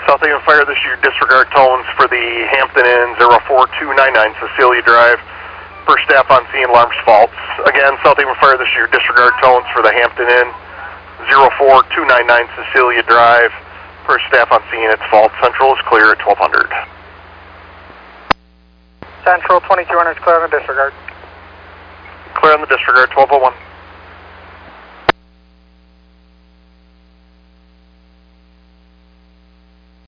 South Haven Fire, this is your disregard tones for the Hampton Inn 04299 Cecilia Drive. First staff on scene, alarms false. Again, South Haven Fire, this is your disregard tones for the Hampton Inn 04299 Cecilia Drive. First staff on scene, it's false. Central is clear at 1200. Central 2200 is clear on the disregard. Clear on the disregard, 1201.